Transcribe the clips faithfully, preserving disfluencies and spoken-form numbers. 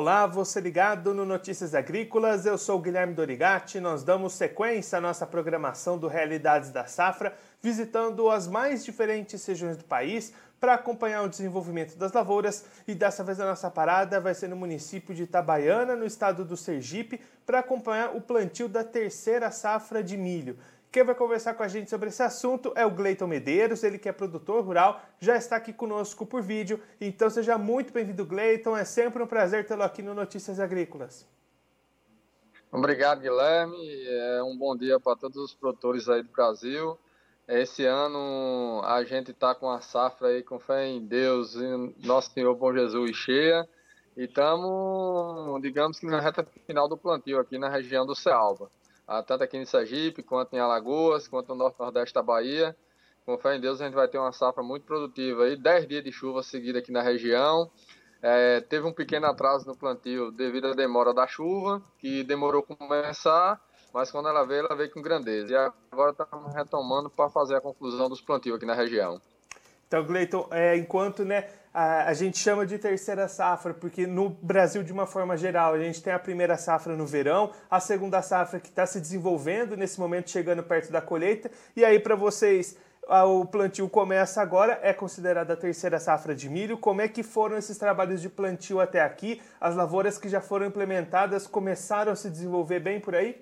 Olá, você ligado no Notícias Agrícolas, eu sou o Guilherme Dorigatti, nós damos sequência à nossa programação do Realidades da Safra, visitando as mais diferentes regiões do país para acompanhar o desenvolvimento das lavouras, e dessa vez a nossa parada vai ser no município de Itabaiana, no estado do Sergipe, para acompanhar o plantio da terceira safra de milho. Quem vai conversar com a gente sobre esse assunto é o Gleiton Medeiros, ele que é produtor rural, já está aqui conosco por vídeo. Então seja muito bem-vindo, Gleiton, é sempre um prazer tê-lo aqui no Notícias Agrícolas. Obrigado, Guilherme, é um bom dia para todos os produtores aí do Brasil. Esse ano a gente está com a safra aí com fé em Deus e Nosso Senhor Bom Jesus cheia, e estamos, digamos que na reta final do plantio aqui na região do Cealba. Tanto aqui em Sergipe, quanto em Alagoas, quanto no Norte Nordeste da Bahia. Com fé em Deus, a gente vai ter uma safra muito produtiva aí, dez dias de chuva seguida aqui na região. É, teve um pequeno atraso no plantio devido à demora da chuva, que demorou a começar, mas quando ela veio, ela veio com grandeza. E agora estamos retomando para fazer a conclusão dos plantios aqui na região. Então, Gleiton, é, enquanto né, a, a gente chama de terceira safra, porque no Brasil, de uma forma geral, a gente tem a primeira safra no verão, a segunda safra que está se desenvolvendo, nesse momento chegando perto da colheita, e aí para vocês o plantio começa agora, é considerada a terceira safra de milho. Como é que foram esses trabalhos de plantio até aqui? As lavouras que já foram implementadas começaram a se desenvolver bem por aí?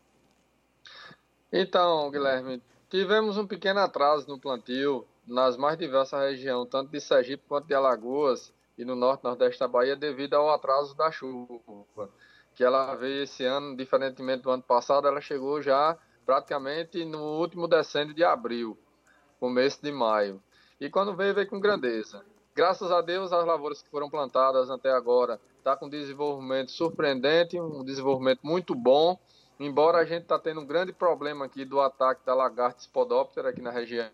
Então, Guilherme, tivemos um pequeno atraso no plantio nas mais diversas regiões, tanto de Sergipe quanto de Alagoas e no norte e nordeste da Bahia, devido ao atraso da chuva, que ela veio esse ano, diferentemente do ano passado, ela chegou já praticamente no último decênio de abril, começo de maio. E quando veio, veio com grandeza. Graças a Deus, as lavouras que foram plantadas até agora estão com um desenvolvimento surpreendente, um desenvolvimento muito bom, embora a gente está tendo um grande problema aqui do ataque da lagarta Spodoptera aqui na região,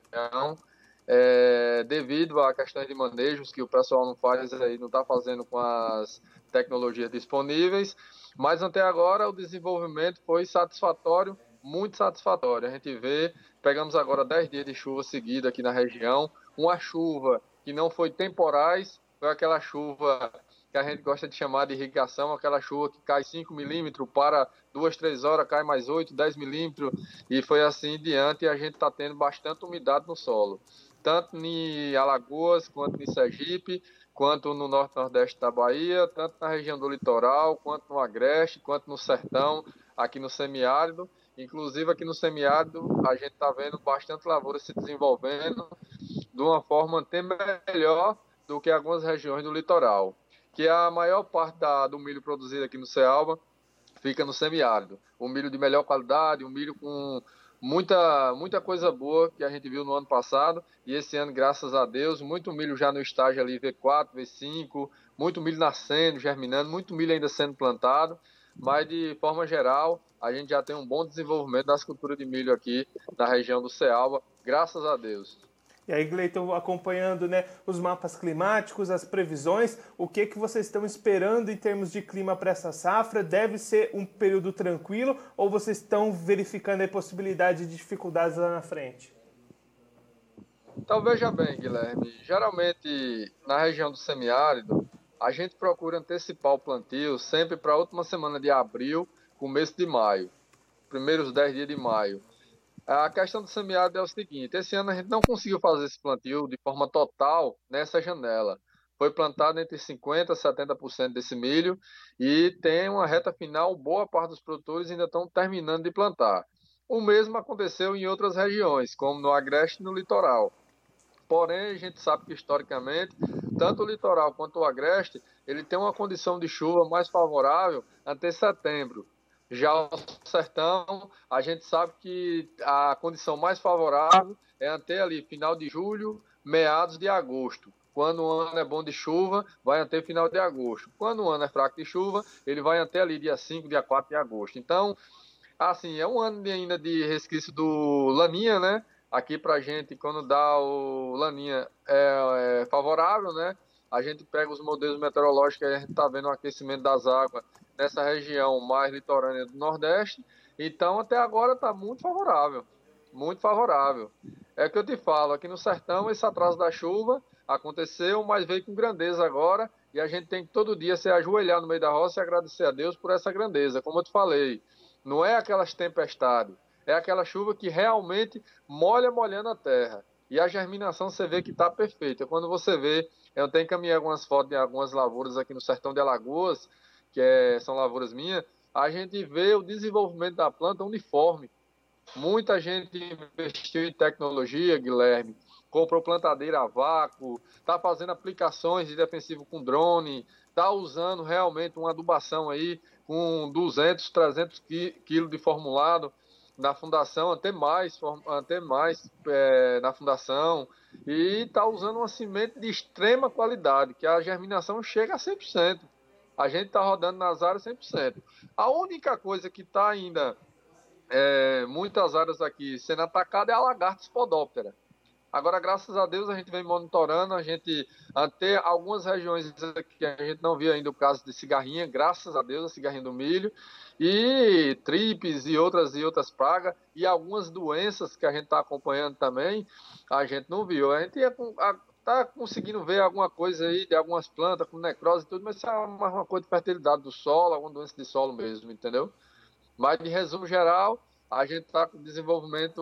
é, devido a questões de manejos que o pessoal não faz aí, não está fazendo com as tecnologias disponíveis, mas até agora o desenvolvimento foi satisfatório, muito satisfatório. A gente vê, pegamos agora dez dias de chuva seguida aqui na região, uma chuva que não foi temporais, foi aquela chuva que a gente gosta de chamar de irrigação, aquela chuva que cai cinco milímetros, para duas, três horas, cai mais oito, dez milímetros, e foi assim em diante, e a gente está tendo bastante umidade no solo, tanto em Alagoas, quanto em Sergipe, quanto no norte e nordeste da Bahia, tanto na região do litoral, quanto no agreste, quanto no sertão, aqui no semiárido. Inclusive aqui no semiárido a gente está vendo bastante lavoura se desenvolvendo de uma forma até melhor do que algumas regiões do litoral, que a maior parte da, do milho produzido aqui no Cealba fica no semiárido. O milho de melhor qualidade, um milho com muita, muita coisa boa que a gente viu no ano passado, e esse ano, graças a Deus, muito milho já no estágio ali V quatro, V cinco, muito milho nascendo, germinando, muito milho ainda sendo plantado, mas de forma geral, a gente já tem um bom desenvolvimento das culturas de milho aqui na região do Cealba, graças a Deus. E aí, Gleiton, acompanhando né, os mapas climáticos, as previsões, o que, que vocês estão esperando em termos de clima para essa safra? Deve ser um período tranquilo ou vocês estão verificando a possibilidade de dificuldades lá na frente? Então, veja bem, Guilherme, geralmente na região do semiárido, a gente procura antecipar o plantio sempre para a última semana de abril, começo de maio, primeiros dez dias de maio. A questão do semiárido é o seguinte: esse ano a gente não conseguiu fazer esse plantio de forma total nessa janela. Foi plantado entre cinquenta por cento e setenta por cento desse milho, e tem uma reta final, boa parte dos produtores ainda estão terminando de plantar. O mesmo aconteceu em outras regiões, como no agreste e no litoral. Porém, a gente sabe que historicamente, tanto o litoral quanto o agreste, ele tem uma condição de chuva mais favorável até setembro. Já o sertão, a gente sabe que a condição mais favorável é até ali final de julho, meados de agosto. Quando o ano é bom de chuva, vai até final de agosto. Quando o ano é fraco de chuva, ele vai até ali dia cinco, dia quatro de agosto. Então, assim, é um ano ainda de resquício do Laninha, né? Aqui pra gente, quando dá o Laninha é, é favorável, né? A gente pega os modelos meteorológicos e a gente está vendo o aquecimento das águas nessa região mais litorânea do Nordeste. Então, até agora está muito favorável. muito favorável. É o que eu te falo, aqui no sertão esse atraso da chuva aconteceu, mas veio com grandeza agora, e a gente tem que todo dia se ajoelhar no meio da roça e agradecer a Deus por essa grandeza. Como eu te falei, não é aquelas tempestades, é aquela chuva que realmente molha, molhando a terra. E a germinação você vê que está perfeita. Quando você vê, eu tenho encaminhei algumas fotos de algumas lavouras aqui no sertão de Alagoas, que é, são lavouras minhas, a gente vê o desenvolvimento da planta uniforme. Muita gente investiu em tecnologia, Guilherme, comprou plantadeira a vácuo, está fazendo aplicações de defensivo com drone, está usando realmente uma adubação aí com duzentos, trezentos quilos de formulado na fundação, até mais, até mais é, na fundação, e está usando uma semente de extrema qualidade, que a germinação chega a cem por cento. A gente está rodando nas áreas cem por cento. A única coisa que está ainda É, muitas áreas aqui sendo atacada é a lagarta spodóptera. Agora, graças a Deus, a gente vem monitorando, a gente até algumas regiões aqui a gente não viu ainda o caso de cigarrinha, graças a Deus, a cigarrinha do milho, e tripes e outras e outras pragas, e algumas doenças que a gente está acompanhando também, a gente não viu. A gente está conseguindo ver alguma coisa aí de algumas plantas com necrose e tudo, mas isso é uma, uma coisa de fertilidade do solo, alguma doença de solo mesmo, entendeu? Mas, de resumo geral, a gente está com o desenvolvimento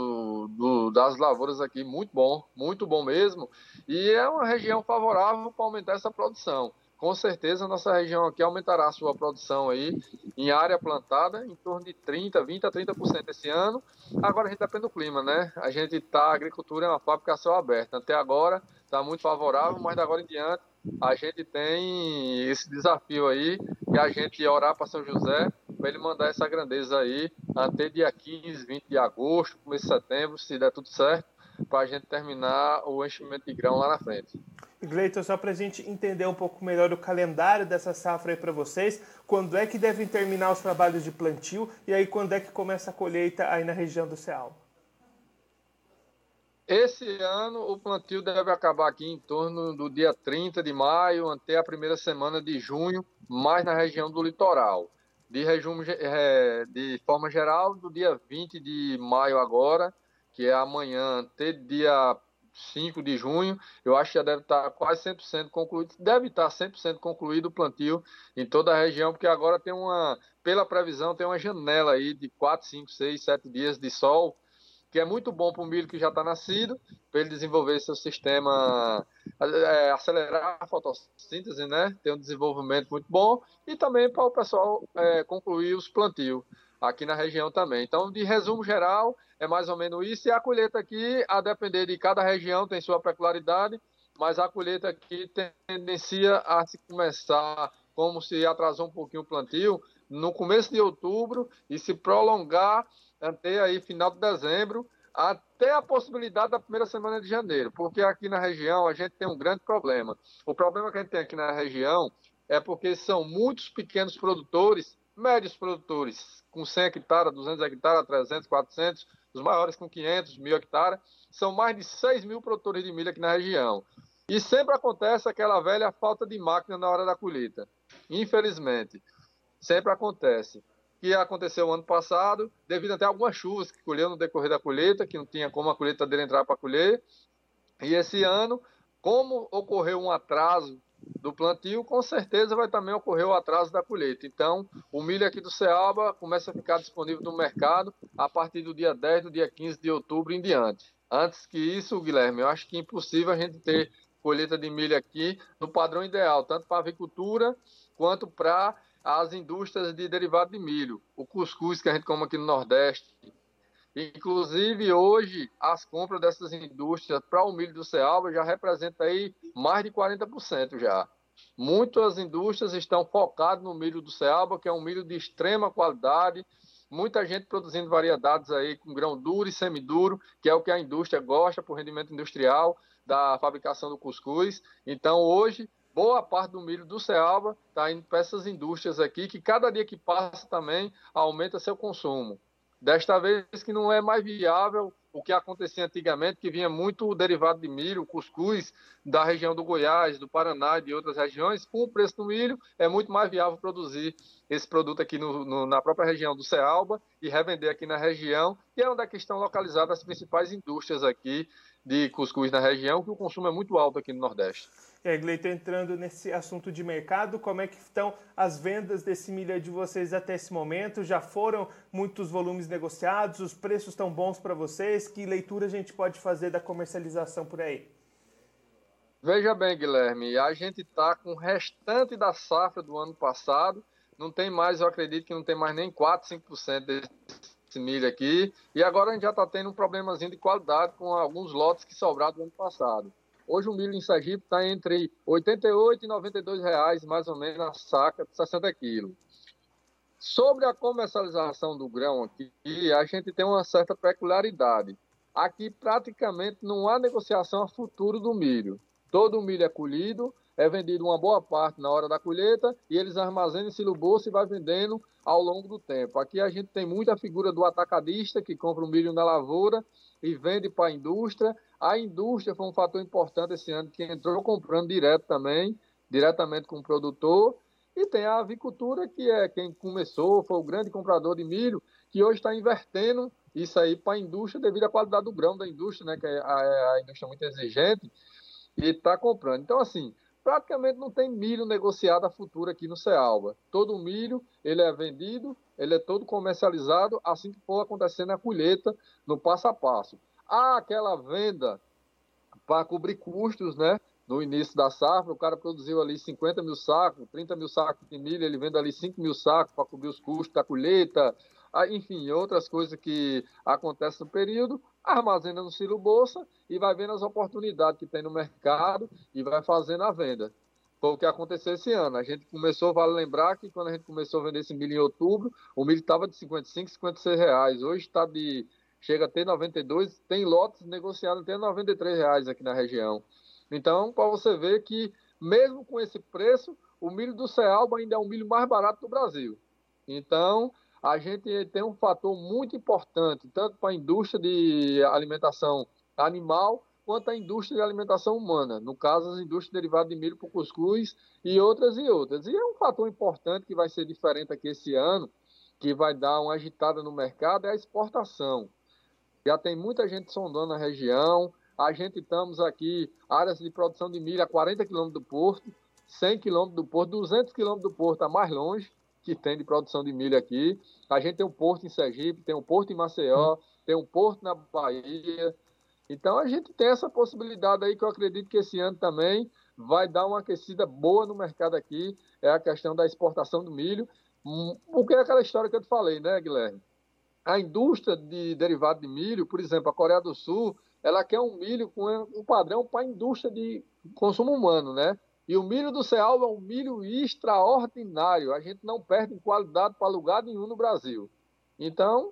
do, das lavouras aqui muito bom, muito bom mesmo. E é uma região favorável para aumentar essa produção. Com certeza, a nossa região aqui aumentará a sua produção aí em área plantada em torno de trinta, vinte a trinta por cento esse ano. Agora a gente depende do clima, né? A gente está, a agricultura é uma fábrica a céu aberto. Até agora está muito favorável, mas de agora em diante a gente tem esse desafio aí e a gente orar para São José para ele mandar essa grandeza aí até dia quinze, vinte de agosto, começo de setembro, se der tudo certo, para a gente terminar o enchimento de grão lá na frente. Gleiton, só para a gente entender um pouco melhor o calendário dessa safra aí para vocês, quando é que devem terminar os trabalhos de plantio e aí quando é que começa a colheita aí na região do Ceará? Esse ano o plantio deve acabar aqui em torno do dia trinta de maio até a primeira semana de junho, mais na região do litoral. De, resumo, de forma geral, do dia vinte de maio agora, que é amanhã, até dia cinco de junho, eu acho que já deve estar quase cem por cento concluído, deve estar cem por cento concluído o plantio em toda a região, porque agora tem uma, pela previsão, tem uma janela aí de quatro, cinco, seis, sete dias de sol, que é muito bom para o milho que já está nascido, para ele desenvolver seu sistema, é, acelerar a fotossíntese, né? Ter um desenvolvimento muito bom, e também para o pessoal é, concluir os plantios aqui na região também. Então, de resumo geral, é mais ou menos isso, e a colheita aqui, a depender de cada região, tem sua peculiaridade, mas a colheita aqui tendencia a se começar, como se atrasou um pouquinho o plantio, no começo de outubro, e se prolongar até aí final de dezembro, até a possibilidade da primeira semana de janeiro, porque aqui na região a gente tem um grande problema. O problema que a gente tem aqui na região é porque são muitos pequenos produtores, médios produtores, com cem hectares, duzentos hectares, trezentos, quatrocentos, os maiores com quinhentos, mil hectares, são mais de seis mil produtores de milho aqui na região. E sempre acontece aquela velha falta de máquina na hora da colheita. Infelizmente, sempre acontece. Que aconteceu ano passado, devido até algumas chuvas que colheu no decorrer da colheita, que não tinha como a colheitadeira entrar para colher. E esse ano, como ocorreu um atraso do plantio, com certeza vai também ocorrer o atraso da colheita. Então, o milho aqui do Ceaba começa a ficar disponível no mercado a partir do dia dez, do dia quinze de outubro em diante. Antes que isso, Guilherme, eu acho que é impossível a gente ter colheita de milho aqui no padrão ideal, tanto para a avicultura quanto para as indústrias de derivado de milho, o cuscuz que a gente come aqui no Nordeste. Inclusive, hoje, as compras dessas indústrias para o milho do Ceaba já representa aí mais de quarenta por cento já. Muitas indústrias estão focadas no milho do Ceaba, que é um milho de extrema qualidade, muita gente produzindo variedades aí com grão duro e semiduro, que é o que a indústria gosta por rendimento industrial da fabricação do cuscuz. Então, hoje, boa parte do milho do Ceaba está indo para essas indústrias aqui, que cada dia que passa também aumenta seu consumo. Desta vez que não é mais viável o que acontecia antigamente, que vinha muito derivado de milho, cuscuz, da região do Goiás, do Paraná e de outras regiões. Com o preço do milho, é muito mais viável produzir esse produto aqui no, no, na própria região do Cealba e revender aqui na região, que é onde é que estão localizadas as principais indústrias aqui de cuscuz na região, que o consumo é muito alto aqui no Nordeste. E aí, Gleito, entrando nesse assunto de mercado, como é que estão as vendas desse milho de vocês até esse momento? Já foram muitos volumes negociados? Os preços estão bons para vocês? Que leitura a gente pode fazer da comercialização por aí? Veja bem, Guilherme, a gente está com o restante da safra do ano passado, não tem mais, eu acredito que não tem mais nem quatro, cinco por cento desse milho aqui, e agora a gente já está tendo um problemazinho de qualidade com alguns lotes que sobraram do ano passado. Hoje o milho em Sergipe está entre oitenta e oito e noventa e dois reais, mais ou menos, a saca de sessenta quilos. Sobre a comercialização do grão aqui, a gente tem uma certa peculiaridade. Aqui praticamente não há negociação a futuro do milho. Todo o milho é colhido, é vendido uma boa parte na hora da colheita e eles armazenam em silo bolsa e vai vendendo ao longo do tempo. Aqui a gente tem muita figura do atacadista que compra o milho na lavoura e vende para a indústria. A indústria foi um fator importante esse ano, que entrou comprando direto também, diretamente com o produtor. E tem a avicultura, que é quem começou, foi o grande comprador de milho, que hoje está invertendo isso aí para a indústria devido à qualidade do grão da indústria, né, que é a, a indústria muito exigente, e está comprando. Então, assim, praticamente não tem milho negociado a futuro aqui no Cealba. Todo o milho, ele é vendido, ele é todo comercializado assim que for acontecendo a colheita no passo a passo. Há aquela venda para cobrir custos, né? No início da safra, o cara produziu ali cinquenta mil sacos, trinta mil sacos de milho, ele vende ali cinco mil sacos para cobrir os custos da colheita, enfim, outras coisas que acontecem no período, armazena no silo bolsa e vai vendo as oportunidades que tem no mercado e vai fazendo a venda. Foi o que aconteceu esse ano. A gente começou, vale lembrar que quando a gente começou a vender esse milho em outubro, o milho estava de cinquenta e cinco, cinquenta e seis reais. Hoje está de, chega a ter noventa e dois, tem lotes negociados até noventa e três reais aqui na região. Então, para você ver que, mesmo com esse preço, o milho do Cealba ainda é o milho mais barato do Brasil. Então, a gente tem um fator muito importante, tanto para a indústria de alimentação animal, quanto a indústria de alimentação humana. No caso, as indústrias derivadas de milho para o cuscuz e outras e outras. E é um fator importante que vai ser diferente aqui esse ano, que vai dar uma agitada no mercado, é a exportação. Já tem muita gente sondando a região. A gente estamos aqui, áreas de produção de milho a quarenta quilômetros do porto, cem quilômetros do porto, duzentos quilômetros do porto, a mais longe que tem de produção de milho aqui. A gente tem um porto em Sergipe, tem um porto em Maceió, tem um porto na Bahia. Então a gente tem essa possibilidade aí que eu acredito que esse ano também vai dar uma aquecida boa no mercado aqui, é a questão da exportação do milho, porque é aquela história que eu te falei, né, Guilherme? A indústria de derivado de milho, por exemplo, a Coreia do Sul, ela quer um milho com um padrão para a indústria de consumo humano, né? E o milho do Cealba é um milho extraordinário. A gente não perde em qualidade para lugar nenhum no Brasil. Então,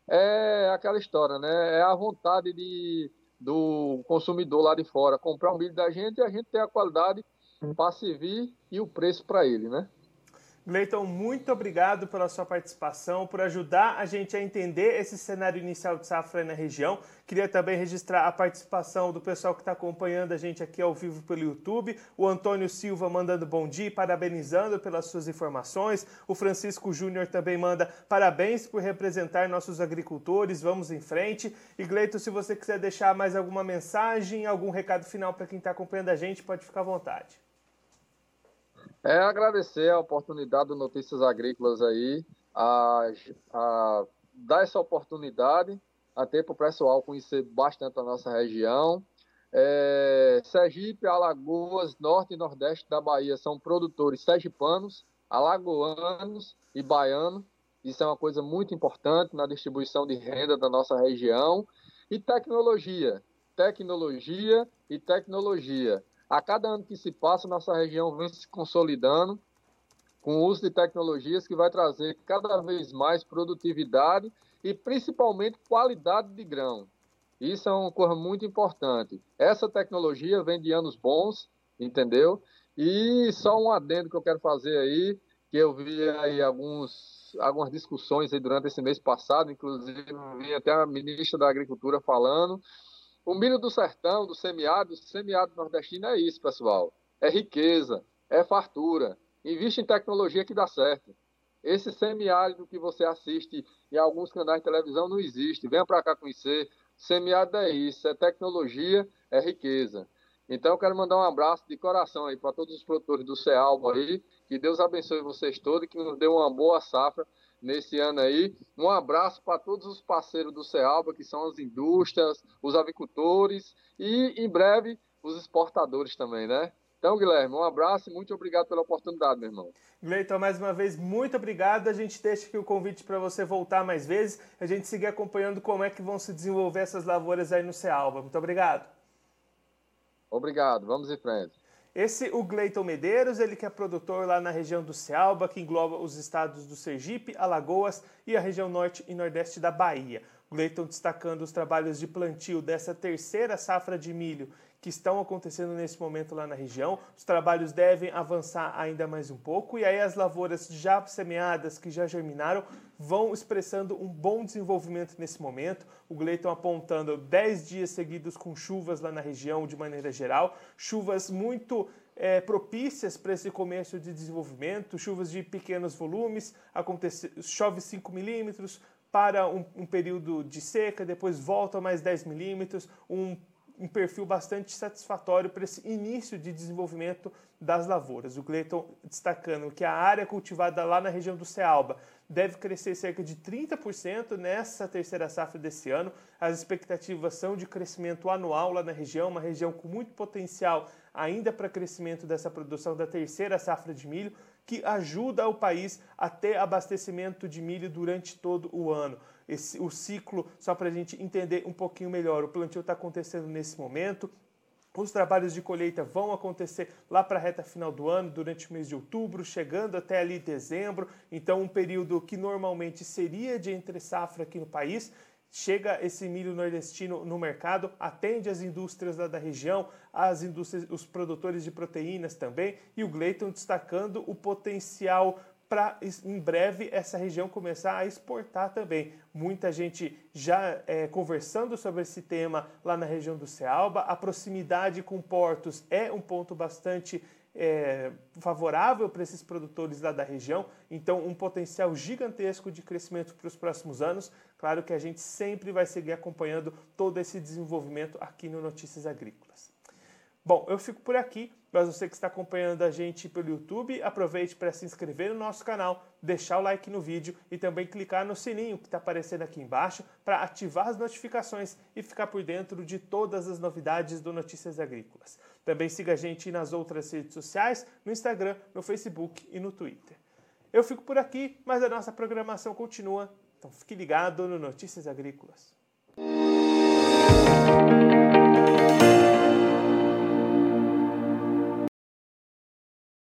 é aquela história, né? É a vontade de, do consumidor lá de fora comprar o milho da gente e a gente ter a qualidade para servir e o preço para ele, né? Gleiton, muito obrigado pela sua participação, por ajudar a gente a entender esse cenário inicial de safra na região. Queria também registrar a participação do pessoal que está acompanhando a gente aqui ao vivo pelo YouTube. O Antônio Silva mandando bom dia, parabenizando pelas suas informações. O Francisco Júnior também manda parabéns por representar nossos agricultores. Vamos em frente. E Gleiton, se você quiser deixar mais alguma mensagem, algum recado final para quem está acompanhando a gente, pode ficar à vontade. É agradecer a oportunidade do Notícias Agrícolas aí, a, a dar essa oportunidade até para o pessoal conhecer bastante a nossa região. É, Sergipe, Alagoas, Norte e Nordeste da Bahia são produtores sergipanos, alagoanos e baianos. Isso é uma coisa muito importante na distribuição de renda da nossa região. E tecnologia, tecnologia e tecnologia. A cada ano que se passa, nossa região vem se consolidando com o uso de tecnologias que vai trazer cada vez mais produtividade e principalmente qualidade de grão. Isso é uma coisa muito importante. Essa tecnologia vem de anos bons, entendeu? E só um adendo que eu quero fazer aí, que eu vi aí alguns algumas discussões aí durante esse mês passado, inclusive vi até a ministra da Agricultura falando. O milho do sertão, do semiárido, o semiárido nordestino é isso, pessoal. É riqueza, é fartura. Investe em tecnologia que dá certo. Esse semiárido que você assiste em alguns canais de televisão não existe. Venha para cá conhecer. Semiárido é isso, é tecnologia, é riqueza. Então eu quero mandar um abraço de coração aí para todos os produtores do Cealba aí. Que Deus abençoe vocês todos e que nos dê uma boa safra nesse ano aí. Um abraço para todos os parceiros do Cealba, que são as indústrias, os avicultores e, em breve, os exportadores também, né? Então, Guilherme, um abraço e muito obrigado pela oportunidade, meu irmão. Gleiton, mais uma vez, muito obrigado. A gente deixa aqui o convite para você voltar mais vezes, a gente seguir acompanhando como é que vão se desenvolver essas lavouras aí no Cealba. Muito obrigado. Obrigado, vamos em frente. Esse, o Gleiton Medeiros, ele que é produtor lá na região do Cealba, que engloba os estados do Sergipe, Alagoas e a região norte e nordeste da Bahia. O Gleiton destacando os trabalhos de plantio dessa terceira safra de milho que estão acontecendo nesse momento lá na região. Os trabalhos devem avançar ainda mais um pouco e aí as lavouras já semeadas, que já germinaram, vão expressando um bom desenvolvimento nesse momento. O Gleiton apontando dez dias seguidos com chuvas lá na região de maneira geral, chuvas muito é, propícias para esse começo de desenvolvimento, chuvas de pequenos volumes, acontece, chove cinco milímetros, para um, um período de seca, depois volta mais dez milímetros, um um perfil bastante satisfatório para esse início de desenvolvimento das lavouras. O Gleiton destacando que a área cultivada lá na região do Cealba deve crescer cerca de trinta por cento nessa terceira safra desse ano. As expectativas são de crescimento anual lá na região, uma região com muito potencial ainda para crescimento dessa produção da terceira safra de milho, que ajuda o país a ter abastecimento de milho durante todo o ano. Esse, o ciclo, só para a gente entender um pouquinho melhor, o plantio está acontecendo nesse momento, os trabalhos de colheita vão acontecer lá para a reta final do ano, durante o mês de outubro, chegando até ali dezembro, então um período que normalmente seria de entre safra aqui no país. Chega esse milho nordestino no mercado, atende as indústrias lá da região, as indústrias, os produtores de proteínas também, e o Gleiton destacando o potencial para, em breve, essa região começar a exportar também. Muita gente já é, conversando sobre esse tema lá na região do Cealba. A proximidade com portos é um ponto bastante é, favorável para esses produtores lá da região. Então, um potencial gigantesco de crescimento para os próximos anos. Claro que a gente sempre vai seguir acompanhando todo esse desenvolvimento aqui no Notícias Agrícolas. Bom, eu fico por aqui, mas você que está acompanhando a gente pelo YouTube, aproveite para se inscrever no nosso canal, deixar o like no vídeo e também clicar no sininho que está aparecendo aqui embaixo para ativar as notificações e ficar por dentro de todas as novidades do Notícias Agrícolas. Também siga a gente nas outras redes sociais, no Instagram, no Facebook e no Twitter. Eu fico por aqui, mas a nossa programação continua, então fique ligado no Notícias Agrícolas.